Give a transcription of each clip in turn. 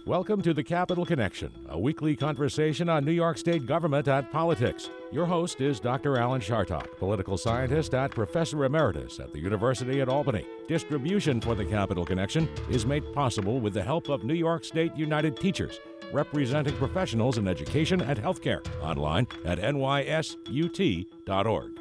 Welcome to the Capital Connection, a weekly conversation on New York State government and politics. Your host is Dr. Alan Chartock, political scientist and professor emeritus at the University at Albany. Distribution for the Capital Connection is made possible with the help of New York State United Teachers, representing professionals in education and healthcare. Online at nysut.org.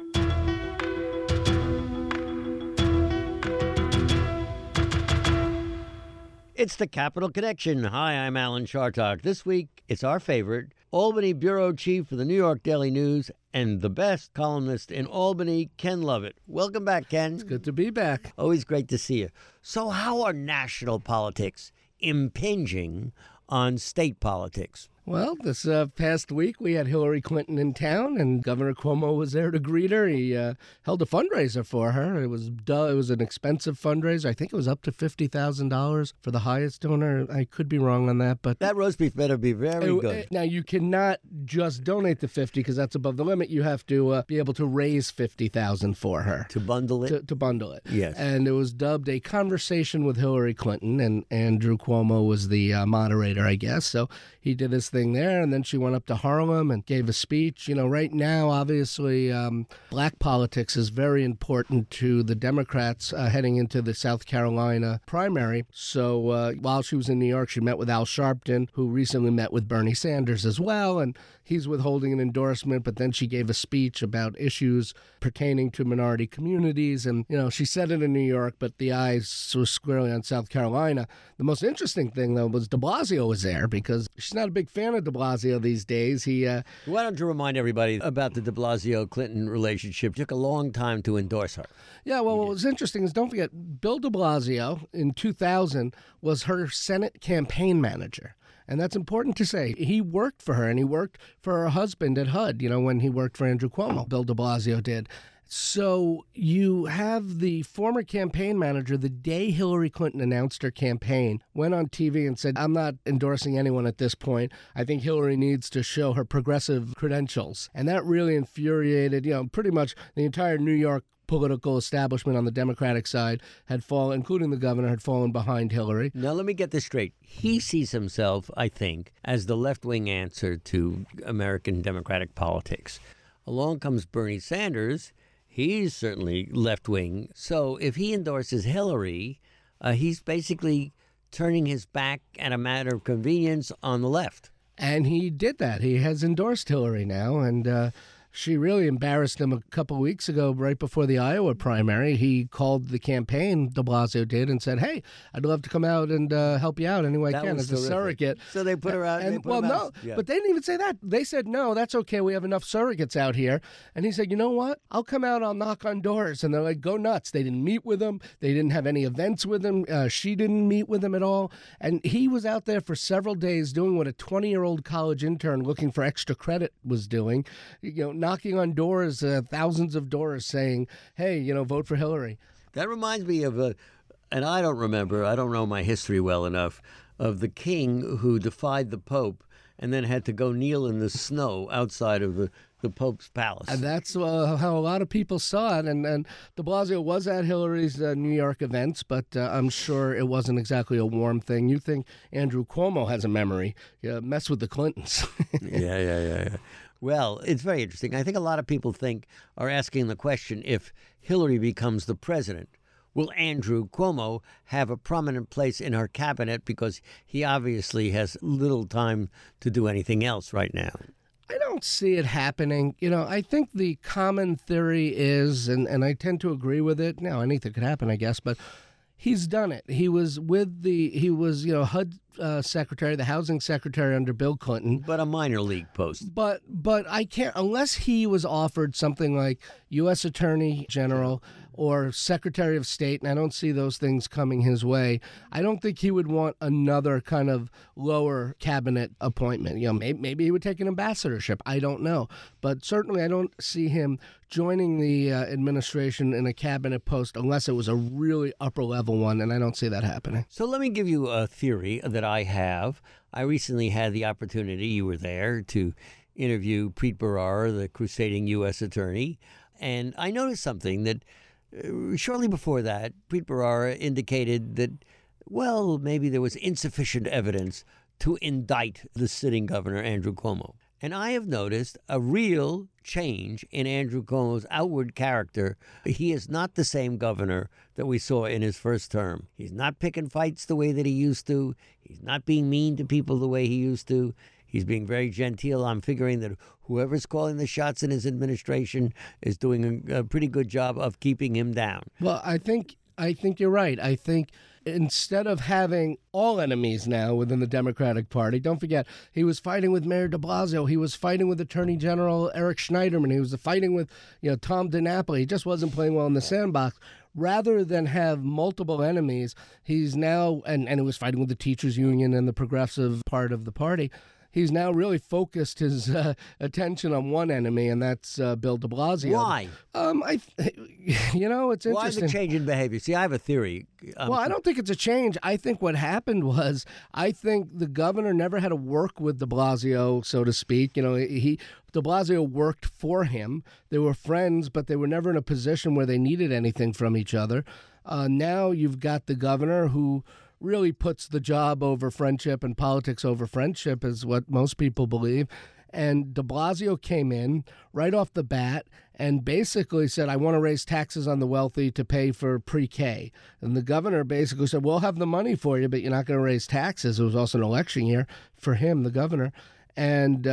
It's the Capital Connection. Hi, I'm Alan Chartock. This week, it's our favorite, Albany Bureau Chief for the New York Daily News and the best columnist in Albany, Ken Lovett. Welcome back, Ken. It's good to be back. Always great to see you. So how are national politics impinging on state politics? Well, this past week we had Hillary Clinton in town, and Governor Cuomo was there to greet her. He held a fundraiser for her. It was an expensive fundraiser. I think it was up to $50,000 for the highest donor. I could be wrong on that, but that roast beef better be very good. Now, you cannot just donate the $50 because that's above the limit. You have to be able to raise $50,000 for her to bundle it. To bundle it, yes. And it was dubbed a conversation with Hillary Clinton, and Andrew Cuomo was the moderator, I guess. So he did his thing there, and then she went up to Harlem and gave a speech. You know, right now, obviously, black politics is very important to the Democrats heading into the South Carolina primary. So while she was in New York, she met with Al Sharpton, who recently met with Bernie Sanders as well, and he's withholding an endorsement, but then she gave a speech about issues pertaining to minority communities, and, you know, she said it in New York, but the eyes were squarely on South Carolina. The most interesting thing, though, was de Blasio was there, because she's not a big fan of de Blasio these days. Why don't you remind everybody about the de Blasio-Clinton relationship? It took a long time to endorse her. Yeah, well, what was interesting is, don't forget, Bill de Blasio in 2000 was her Senate campaign manager. And that's important to say. He worked for her, and he worked for her husband at HUD, you know, when he worked for Andrew Cuomo, Bill de Blasio did. So you have the former campaign manager, the day Hillary Clinton announced her campaign, went on TV and said, I'm not endorsing anyone at this point. I think Hillary needs to show her progressive credentials. And that really infuriated, you know, pretty much the entire New York political establishment on the Democratic side had fallen, including the governor, had fallen behind Hillary. Now, let me get this straight. He sees himself, I think, as the left-wing answer to American Democratic politics. Along comes Bernie Sanders. He's certainly left-wing. So if he endorses Hillary, he's basically turning his back at a matter of convenience on the left. And he did that. He has endorsed Hillary now, and she really embarrassed him a couple of weeks ago, right before the Iowa primary. He called the campaign, de Blasio did, and said, hey, I'd love to come out and help you out any way I can as a surrogate. So they put her out. But they didn't even say that. They said, no, that's okay. We have enough surrogates out here. And he said, you know what? I'll come out, I'll knock on doors. And they're like, go nuts. They didn't meet with him. They didn't have any events with him. She didn't meet with him at all. And he was out there for several days doing what a 20-year-old college intern looking for extra credit was doing, you know, knocking on doors, thousands of doors, saying, hey, you know, vote for Hillary. That reminds me of and I don't know my history well enough, of the king who defied the Pope and then had to go kneel in the snow outside of the Pope's palace. And that's how a lot of people saw it. And de Blasio was at Hillary's New York events, but I'm sure it wasn't exactly a warm thing. You think Andrew Cuomo has a memory. Mess with the Clintons. Yeah. Well, it's very interesting. I think a lot of people are asking the question, if Hillary becomes the president, will Andrew Cuomo have a prominent place in her cabinet, because he obviously has little time to do anything else right now? I don't see it happening. You know, I think the common theory is, and I tend to agree with it. Now, anything could happen, I guess, but he's done it. He was HUD secretary, the housing secretary under Bill Clinton. But a minor league post. But I can't, unless he was offered something like U.S. Attorney General or Secretary of State, and I don't see those things coming his way, I don't think he would want another kind of lower cabinet appointment. You know, maybe he would take an ambassadorship. I don't know. But certainly I don't see him joining the administration in a cabinet post unless it was a really upper-level one, and I don't see that happening. So let me give you a theory that I have. I recently had the opportunity, you were there, to interview Preet Bharara, the crusading U.S. attorney, and I noticed something that shortly before that, Preet Bharara indicated that, well, maybe there was insufficient evidence to indict the sitting governor, Andrew Cuomo. And I have noticed a real change in Andrew Cuomo's outward character. He is not the same governor that we saw in his first term. He's not picking fights the way that he used to. He's not being mean to people the way he used to. He's being very genteel. I'm figuring that whoever's calling the shots in his administration is doing a pretty good job of keeping him down. Well, I think you're right. I think instead of having all enemies now within the Democratic Party, don't forget, he was fighting with Mayor de Blasio. He was fighting with Attorney General Eric Schneiderman. He was fighting with Tom DiNapoli. He just wasn't playing well in the sandbox. Rather than have multiple enemies, he's now, and he was fighting with the teachers union and the progressive part of the party. He's now really focused his attention on one enemy, and that's Bill de Blasio. Why? It's interesting. Why the change in behavior? See, I have a theory. Well, I don't think it's a change. I think what happened was, I think the governor never had to work with de Blasio, so to speak. De Blasio worked for him. They were friends, but they were never in a position where they needed anything from each other. Now you've got the governor who really puts the job over friendship and politics over friendship, is what most people believe. And de Blasio came in right off the bat and basically said, I want to raise taxes on the wealthy to pay for pre-K. And the governor basically said, we'll have the money for you, but you're not going to raise taxes. It was also an election year for him, the governor. And,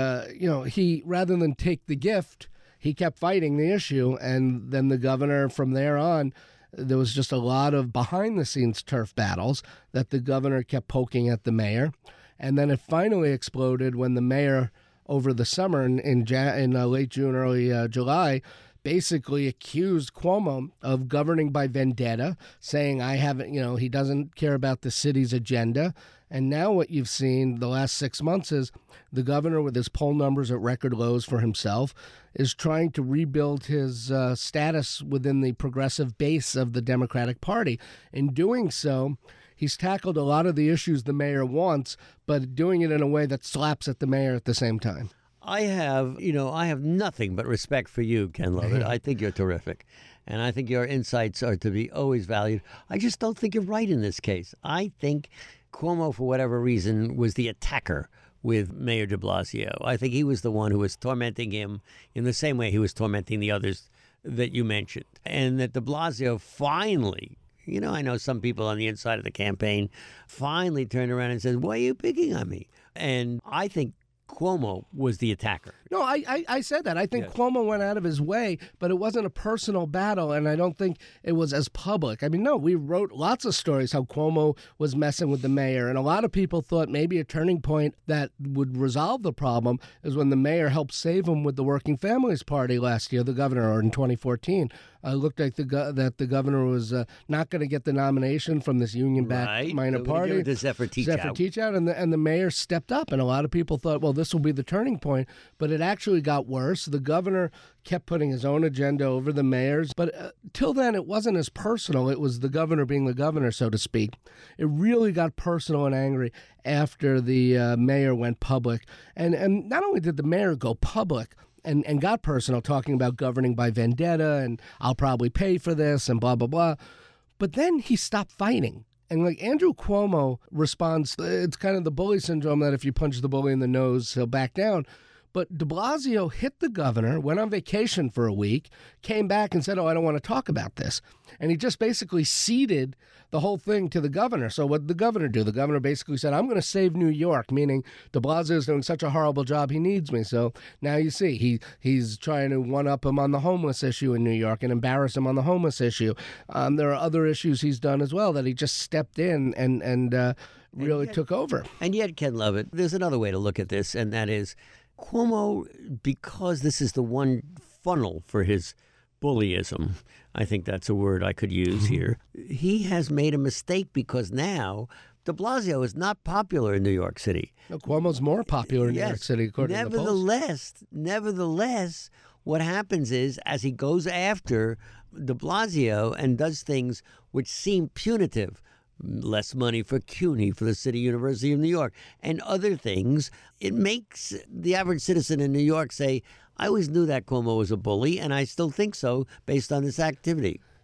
he, rather than take the gift, he kept fighting the issue. And then the governor, from there on, there was just a lot of behind-the-scenes turf battles that the governor kept poking at the mayor. And then it finally exploded when the mayor, over the summer in late June, early July, basically accused Cuomo of governing by vendetta, saying he doesn't care about the city's agenda. And now what you've seen the last 6 months is the governor, with his poll numbers at record lows for himself, is trying to rebuild his status within the progressive base of the Democratic Party. In doing so, he's tackled a lot of the issues the mayor wants, but doing it in a way that slaps at the mayor at the same time. I have nothing but respect for you, Ken Lovett. I think you're terrific. And I think your insights are to be always valued. I just don't think you're right in this case. I think Cuomo, for whatever reason, was the attacker with Mayor de Blasio. I think he was the one who was tormenting him in the same way he was tormenting the others that you mentioned. And that de Blasio finally, I know some people on the inside of the campaign finally turned around and said, why are you picking on me? And I think Cuomo was the attacker. No, I said that. I think Cuomo went out of his way, but it wasn't a personal battle, and I don't think it was as public. I mean, no, we wrote lots of stories how Cuomo was messing with the mayor, and a lot of people thought maybe a turning point that would resolve the problem is when the mayor helped save him with the Working Families Party last year, the governor, or in 2014. It looked like that the governor was not going to get the nomination from this union-backed minor party. The Zephyr Teachout, and the mayor stepped up, and a lot of people thought, well, this will be the turning point, but it actually got worse. The governor kept putting his own agenda over the mayor's, but till then it wasn't as personal. It was the governor being the governor, so to speak. It really got personal and angry after the mayor went public, and not only did the mayor go public, and got personal, talking about governing by vendetta and I'll probably pay for this and blah, blah, blah. But then he stopped fighting. And like Andrew Cuomo responds, it's kind of the bully syndrome that if you punch the bully in the nose, he'll back down. But de Blasio hit the governor, went on vacation for a week, came back and said, I don't want to talk about this. And he just basically ceded the whole thing to the governor. So what did the governor do? The governor basically said, I'm going to save New York, meaning de Blasio is doing such a horrible job, he needs me. So now you see, he's trying to one-up him on the homeless issue in New York and embarrass him on the homeless issue. There are other issues he's done as well that he just stepped in and really took over. And yet, Ken Lovett, there's another way to look at this, and that is Cuomo, because this is the one funnel for his bullyism, I think that's a word I could use here, he has made a mistake because now de Blasio is not popular in New York City. No, Cuomo's more popular in New York City, according to the polls. Nevertheless, what happens is, as he goes after de Blasio and does things which seem punitive, less money for CUNY, for the City University of New York, and other things, it makes the average citizen in New York say, I always knew that Cuomo was a bully, and I still think so based on this activity.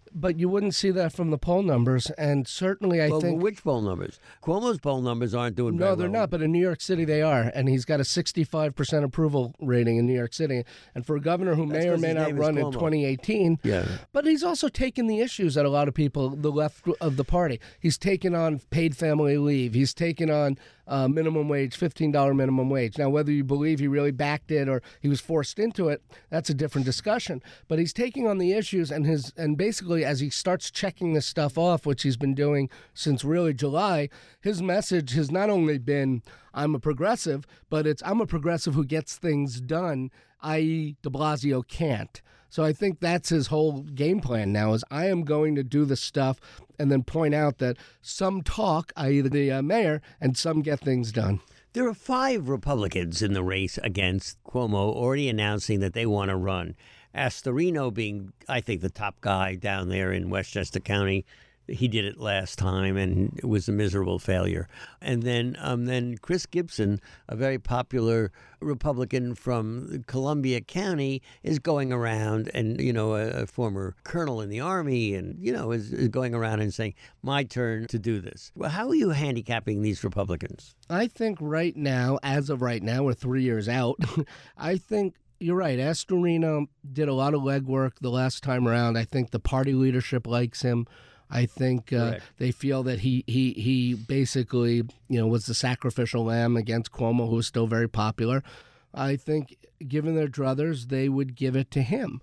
But you wouldn't see that from the poll numbers, and certainly I think... which poll numbers? Cuomo's poll numbers aren't doing very No, well. they're not, but in New York City they are, and he's got a 65% approval rating in New York City. And for a governor who may or may not run in 2018, but he's also taken the issues that a lot of people, the left of the party, he's taken on paid family leave, he's taken on minimum wage, $15 minimum wage. Now, whether you believe he really backed it or he was forced into it, that's a different discussion. But he's taking on the issues, and basically as he starts checking this stuff off, which he's been doing since really July, his message has not only been, I'm a progressive, but it's I'm a progressive who gets things done, i.e. de Blasio can't. So I think that's his whole game plan now is I am going to do the stuff and then point out that some talk, i.e. the mayor, and some get things done. There are 5 Republicans in the race against Cuomo already announcing that they want to run. Astorino being, I think, the top guy down there in Westchester County. He did it last time, and it was a miserable failure. And then Chris Gibson, a very popular Republican from Columbia County, is going around, and a former colonel in the Army, and is going around and saying, "My turn to do this." Well, how are you handicapping these Republicans? I think right now, as of right now, we're 3 years out. I think you're right. Astorino did a lot of legwork the last time around. I think the party leadership likes him. I think they feel that he basically, was the sacrificial lamb against Cuomo, who was still very popular. I think, given their druthers, they would give it to him.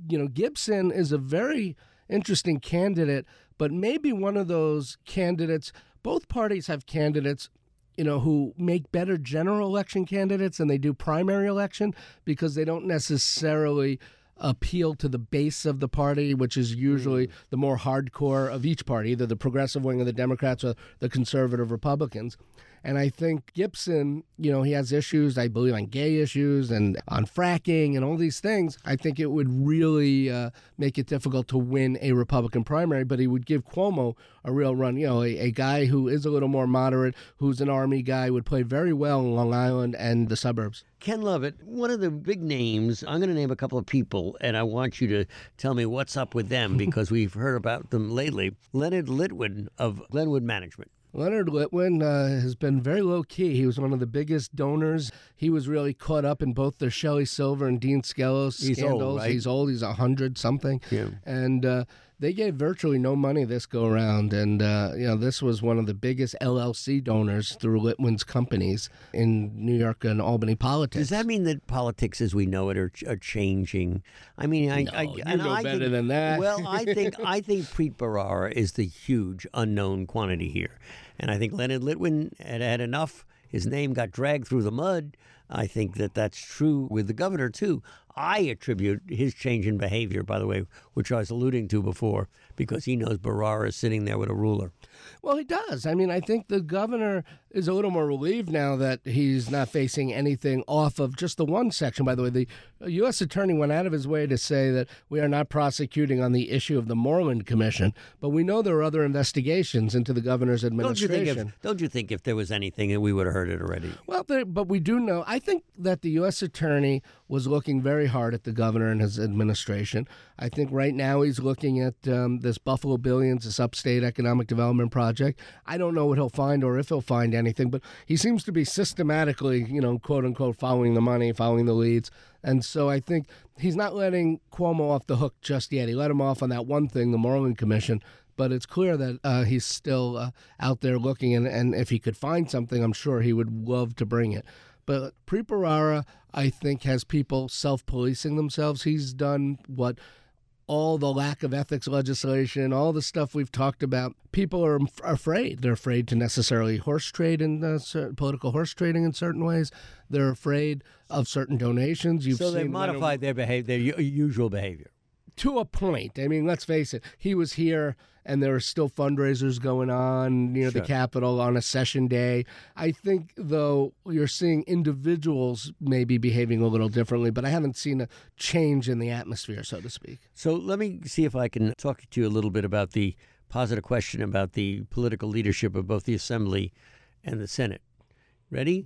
Gibson is a very interesting candidate, but maybe one of those candidates. Both parties have candidates, who make better general election candidates than they do primary election because they don't necessarily appeal to the base of the party, which is usually the more hardcore of each party, either the progressive wing of the Democrats or the conservative Republicans. And I think Gibson, he has issues, I believe, on gay issues and on fracking and all these things. I think it would really make it difficult to win a Republican primary, but he would give Cuomo a real run. A guy who is a little more moderate, who's an Army guy, would play very well in Long Island and the suburbs. Ken Lovett, one of the big names, I'm going to name a couple of people, and I want you to tell me what's up with them because we've heard about them lately. Leonard Litwin of Glenwood Management. Leonard Litwin has been very low-key. He was one of the biggest donors. He was really caught up in both the Shelley Silver and Dean Skelos scandals. He's old, right? He's old. He's 100-something. Yeah. And they gave virtually no money this go-around. And, this was one of the biggest LLC donors through Litwin's companies in New York and Albany politics. Does that mean that politics as we know it are changing? I mean, you know better than that. Well, I think Preet Bharara is the huge unknown quantity here. And I think Leonard Litwin had enough. His name got dragged through the mud. I think that's true with the governor, too. I attribute his change in behavior, by the way, which I was alluding to before, because he knows Bharara is sitting there with a ruler. Well, he does. I mean, I think the governor is a little more relieved now that he's not facing anything off of just the one section. By the way, the U.S. attorney went out of his way to say that we are not prosecuting on the issue of the Moreland Commission, but we know there are other investigations into the governor's administration. Don't you think if there was anything, we would have heard it already? Well, but we do know. I think that the U.S. attorney was looking very hard at the governor and his administration. I think right now he's looking at this Buffalo Billions, this upstate economic development project. I don't know what he'll find or if he'll find anything, but he seems to be systematically, quote unquote, following the money, following the leads. And so I think he's not letting Cuomo off the hook just yet. He let him off on that one thing, the Moreland Commission. But it's clear that he's still out there looking, and if he could find something, I'm sure he would love to bring it. But Preet Bharara, I think, has people self-policing themselves. He's done what all the lack of ethics legislation, all the stuff we've talked about. People are afraid. They're afraid to necessarily horse trade in political horse trading in certain ways. They're afraid of certain donations. So they've modified their usual behavior. To a point. I mean, let's face it. He was here, and there are still fundraisers going on near the Capitol on a session day. I think, though, you're seeing individuals maybe behaving a little differently, but I haven't seen a change in the atmosphere, so to speak. So let me see if I can talk to you a little bit about the positive question about the political leadership of both the Assembly and the Senate. Ready?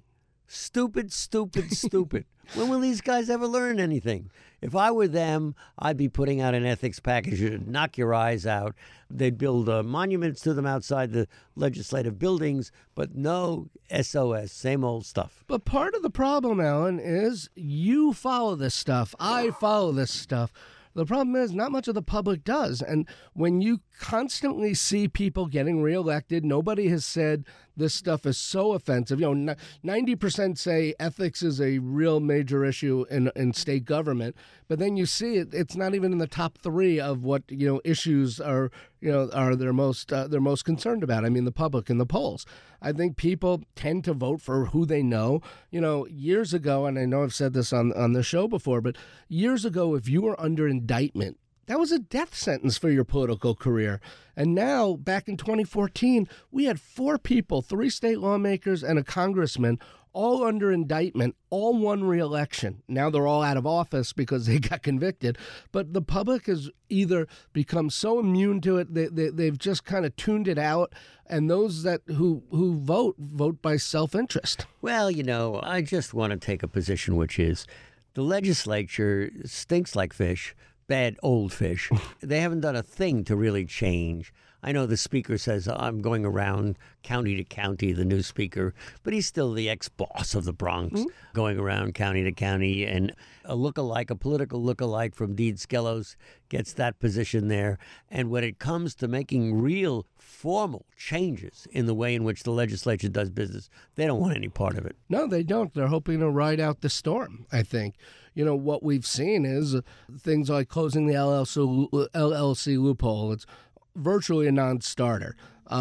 Stupid, stupid, stupid. When will these guys ever learn anything? If I were them, I'd be putting out an ethics package that'd knock your eyes out. They'd build monuments to them outside the legislative buildings, but no SOS, same old stuff. But part of the problem, Alan, is you follow this stuff. I follow this stuff. The problem is not much of the public does. And when you constantly see people getting reelected, nobody has said this stuff is so offensive. 90% say ethics is a real major issue in state government. But then you see it's not even in the top 3 of what, issues are they're most concerned about. I mean, the public in the polls. I think people tend to vote for who they know. Years ago, and I know I've said this on the show before, but years ago, if you were under indictment, that was a death sentence for your political career. And now, back in 2014, we had 4 people, 3 state lawmakers and a congressman, all under indictment, all won re-election. Now they're all out of office because they got convicted. But the public has either become so immune to it, they've just kind of tuned it out. And those who vote by self-interest. Well, I just want to take a position, which is the legislature stinks like fish. Bad old fish. They haven't done a thing to really change. I know the speaker says, I'm going around county to county, the new speaker, but he's still the ex-boss of the Bronx, going around county to county. And a political lookalike from Dean Skelos gets that position there. And when it comes to making real formal changes in the way in which the legislature does business, they don't want any part of it. No, they don't. They're hoping to ride out the storm, I think. What we've seen is things like closing the LLC loophole. It's virtually a non-starter.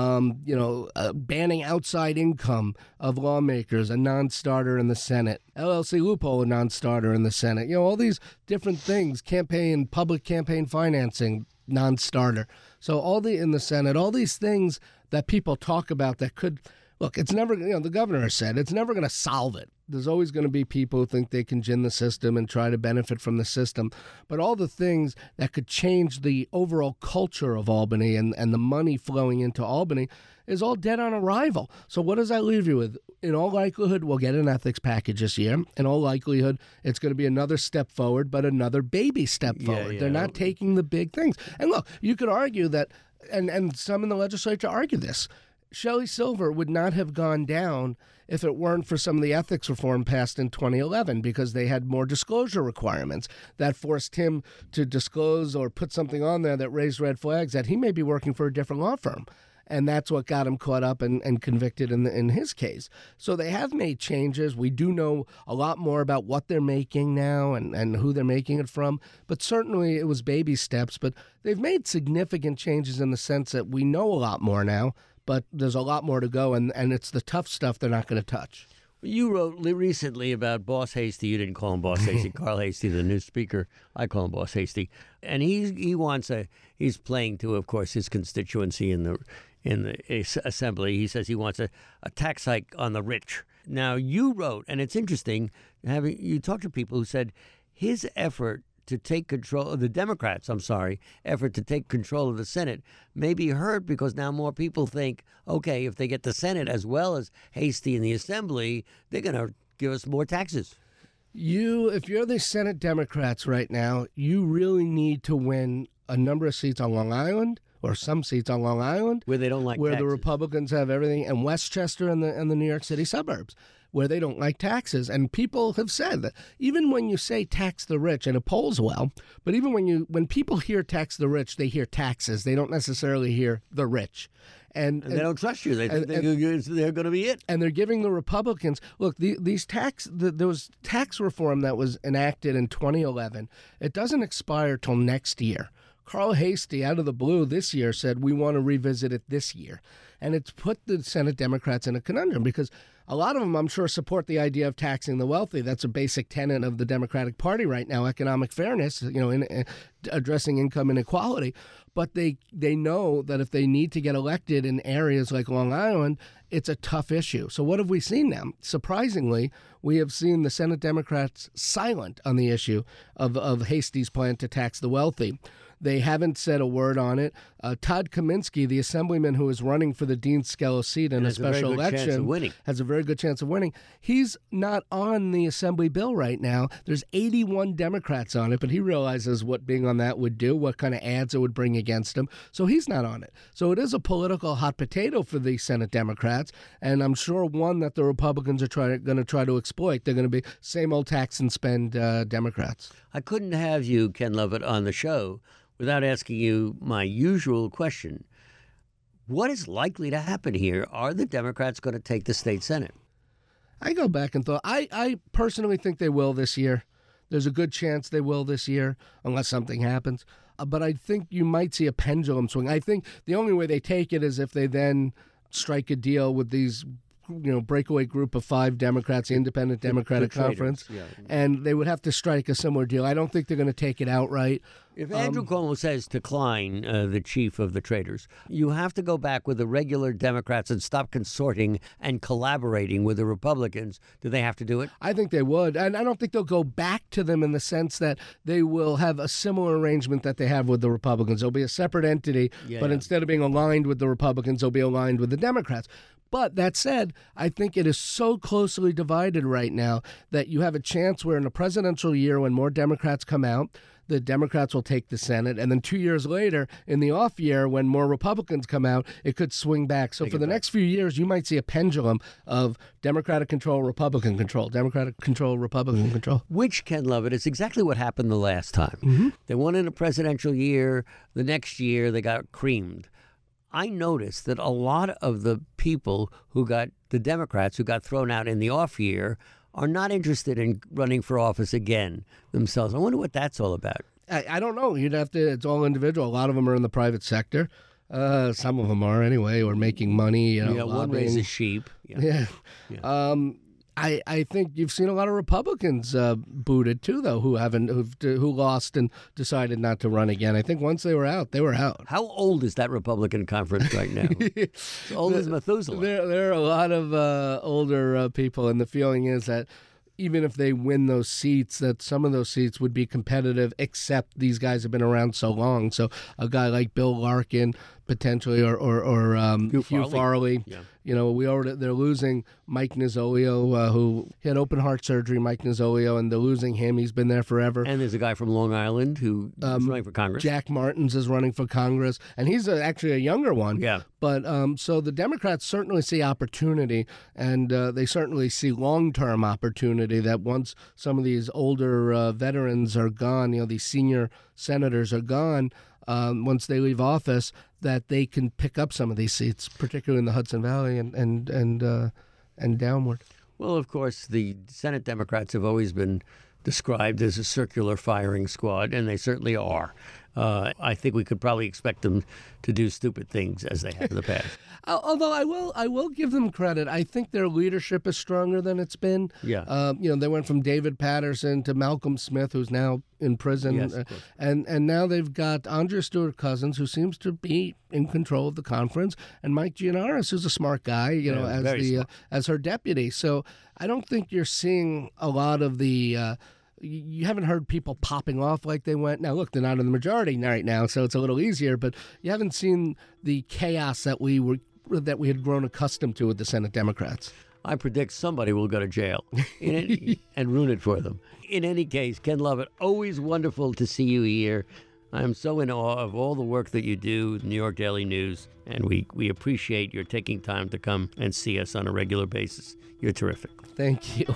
Banning outside income of lawmakers, a non-starter in the Senate. LLC loophole, a non-starter in the Senate. All these different things, public campaign financing, non-starter. So in the Senate, all these things that people talk about that could, look, it's never, the governor said, it's never going to solve it. There's always going to be people who think they can gin the system and try to benefit from the system. But all the things that could change the overall culture of Albany and the money flowing into Albany is all dead on arrival. So what does that leave you with? In all likelihood, we'll get an ethics package this year. In all likelihood, it's going to be another step forward, but another baby step forward. Yeah. They're not taking the big things. And look, you could argue that, and some in the legislature argue this, Shelley Silver would not have gone down if it weren't for some of the ethics reform passed in 2011, because they had more disclosure requirements that forced him to disclose or put something on there that raised red flags that he may be working for a different law firm. And that's what got him caught up and convicted in his case. So they have made changes. We do know a lot more about what they're making now and who they're making it from. But certainly it was baby steps. But they've made significant changes in the sense that we know a lot more now. But there's a lot more to go, and it's the tough stuff they're not going to touch. You wrote recently about Boss Hasty. You didn't call him Boss Hasty. Carl Hasty, the new speaker. I call him Boss Hasty. And he's playing to, of course, his constituency in the assembly. He says he wants a tax hike on the rich. Now, you wrote, and it's interesting, you talked to people who said his effort to take control of the Democrats' effort to take control of the Senate may be hurt because now more people think, okay, if they get the Senate as well as Hasty in the Assembly, they're going to give us more taxes. If you're the Senate Democrats right now, you really need to win a number of seats on Long Island, or some seats on Long Island, where they don't like where taxes. The Republicans have everything, and Westchester and the New York City suburbs, where they don't like taxes. And people have said that even when you say tax the rich, and it polls well, but even when people hear tax the rich, they hear taxes. They don't necessarily hear the rich. And they don't trust you. They think they're going to be it. And they're giving the Republicans, look, there was tax reform that was enacted in 2011. It doesn't expire till next year. Carl Hasty, out of the blue this year, said, we want to revisit it this year. And it's put the Senate Democrats in a conundrum because a lot of them, I'm sure, support the idea of taxing the wealthy. That's a basic tenet of the Democratic Party right now, economic fairness, in addressing income inequality. But they know that if they need to get elected in areas like Long Island, it's a tough issue. So what have we seen now? Surprisingly, we have seen the Senate Democrats silent on the issue of Hasty's plan to tax the wealthy. They haven't said a word on it. Todd Kaminsky, the assemblyman who is running for the Dean Skelos seat in a special election, has a very good chance of winning. He's not on the assembly bill right now. There's 81 Democrats on it, but he realizes what being on that would do, what kind of ads it would bring against him. So he's not on it. So it is a political hot potato for the Senate Democrats, and I'm sure one that the Republicans are going to try to exploit. They're going to be same old tax and spend Democrats. I couldn't have you, Ken Lovett, on the show without asking you my usual question. What is likely to happen here? Are the Democrats going to take the state Senate? I go back and thought, I personally think they will this year. There's a good chance they will this year, unless something happens. But I think you might see a pendulum swing. I think the only way they take it is if they then strike a deal with these breakaway group of 5 Democrats, the Independent Democratic Conference, and they would have to strike a similar deal. I don't think they're going to take it outright. If Andrew Cuomo says to Klein, the chief of the traders, you have to go back with the regular Democrats and stop consorting and collaborating with the Republicans, do they have to do it? I think they would. And I don't think they'll go back to them in the sense that they will have a similar arrangement that they have with the Republicans. They'll be a separate entity, but instead of being aligned with the Republicans, they'll be aligned with the Democrats. But that said, I think it is so closely divided right now that you have a chance where in a presidential year when more Democrats come out, the Democrats will take the Senate. And then 2 years later, in the off year, when more Republicans come out, it could swing back. So for the next few years, you might see a pendulum of Democratic control, Republican control, Democratic control, Republican control. Which, Ken Lovett, is exactly what happened the last time. Mm-hmm. They won in a presidential year. The next year, they got creamed. I noticed that a lot of the people the Democrats who got thrown out in the off year are not interested in running for office again themselves. I wonder what that's all about. I don't know. It's all individual. A lot of them are in the private sector. Some of them are anyway, or making money. One raises sheep. Yeah. I think you've seen a lot of Republicans booted too, though, who lost and decided not to run again. I think once they were out, they were out. How old is that Republican conference right now? As old as Methuselah. There are a lot of older people, and the feeling is that even if they win those seats, that some of those seats would be competitive, except these guys have been around so long. So a guy like Bill Larkin, potentially, or Hugh Farley. Yeah. They're losing Mike Nozzolio, who had open heart surgery, Mike Nozzolio, and they're losing him. He's been there forever. And there's a guy from Long Island who is running for Congress. Jack Martins is running for Congress, and he's actually a younger one. Yeah. But so the Democrats certainly see opportunity, and they certainly see long-term opportunity that once some of these older veterans are gone, these senior senators are gone, once they leave office, that they can pick up some of these seats, particularly in the Hudson Valley and downward. Well, of course, the Senate Democrats have always been described as a circular firing squad, and they certainly are. I think we could probably expect them to do stupid things as they have in the past. Although I will give them credit. I think their leadership is stronger than it's been. Yeah. They went from David Patterson to Malcolm Smith, who's now in prison. Yes, and now they've got Andrea Stewart-Cousins, who seems to be in control of the conference, and Mike Gianaris, who's a smart guy, as her deputy. So I don't think you're seeing a lot of the. You haven't heard people popping off like they went. Now, look, they're not in the majority right now, so it's a little easier. But you haven't seen the chaos that we had grown accustomed to with the Senate Democrats. I predict somebody will go to jail and ruin it for them. In any case, Ken Lovett, always wonderful to see you here. I am so in awe of all the work that you do, New York Daily News, and we appreciate your taking time to come and see us on a regular basis. You're terrific. Thank you.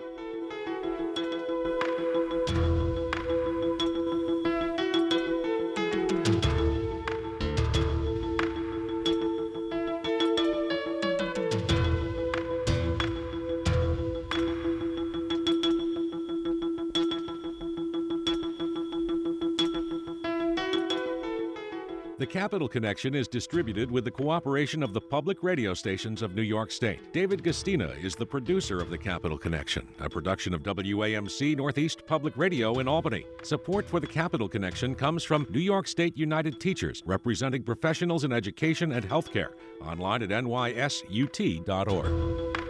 The Capital Connection is distributed with the cooperation of the public radio stations of New York State. David Gastina is the producer of The Capital Connection, a production of WAMC Northeast Public Radio in Albany. Support for The Capital Connection comes from New York State United Teachers, representing professionals in education and healthcare. Online at nysut.org.